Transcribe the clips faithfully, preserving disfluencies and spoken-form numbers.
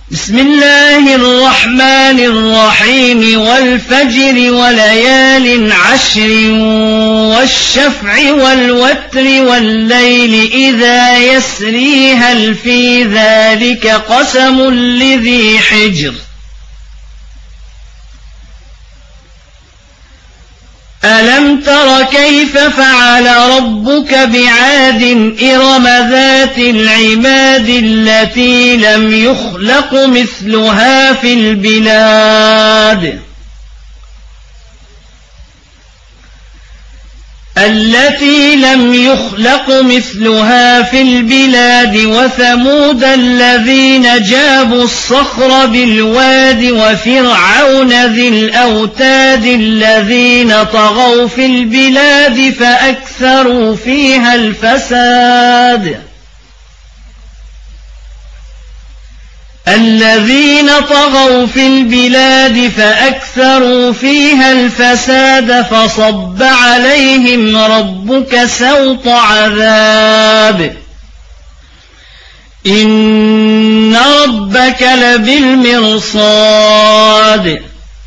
بسم الله الرحمن الرحيم والفجر وليال عشر والشفع والوتر والليل إذا يسري هل في ذلك قسم لذي حجر ألم تر كيف فعل ربك بعاد إرم ذات العماد التي لم يخلق مثلها في البلاد التي لم يخلق مثلها في البلاد وثمود الذين جابوا الصخر بالواد وفرعون ذي الأوتاد الذين طغوا في البلاد فأكثروا فيها الفساد الذين طغوا في البلاد فأكثروا فيها الفساد فصب عليهم ربك سوط عذاب إن ربك لبالمرصاد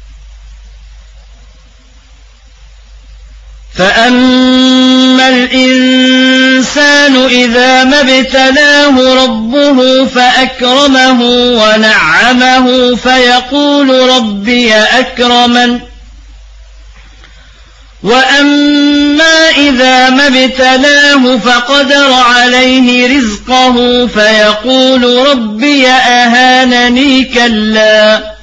فأما الإنسان إذا ما ابتلاه ربه فأكرمه ونعمه فيقول ربي أكرمن وأما إذا ما ابتلاه فقدر عليه رزقه فيقول ربي أهانني كلا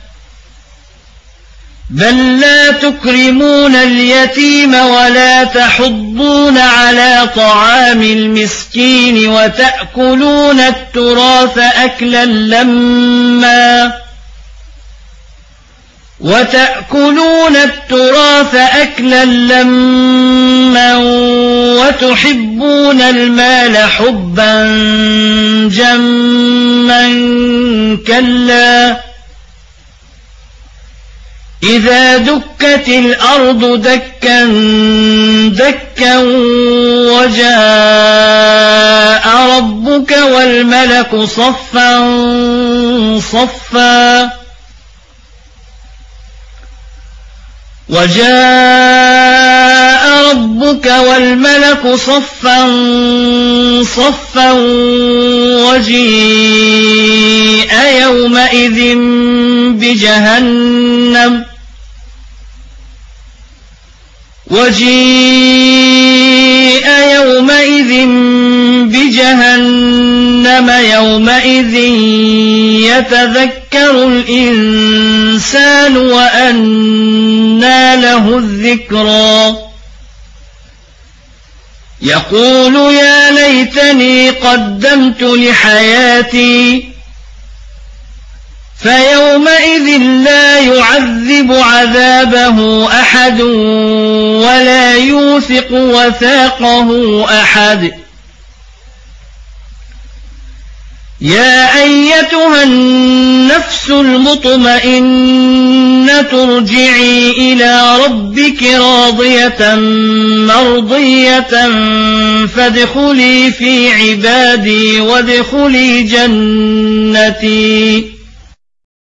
بل لا تكرمون اليتيم ولا تحضون على طعام المسكين وتأكلون التراث أكلا لما وتأكلون التراث أكلا لما وتحبون المال حبا جما كلا إذا دكت الأرض دكا دكا وجاء ربك والملك صفا صفا وجاء ربك والملك صفا صفا وجيء يومئذ بجهنم وجيء يومئذ بجهنم يومئذ يتذكر الإنسان وأنى له الذكرى يقول يا ليتني قدمت لحياتي فيومئذ لا يعذب عذابه أحد ولا يوثق وثاقه أحد يا أيتها النفس المطمئنة ارجعي إلى ربك راضية مرضية فادخلي في عبادي وادخلي جنتي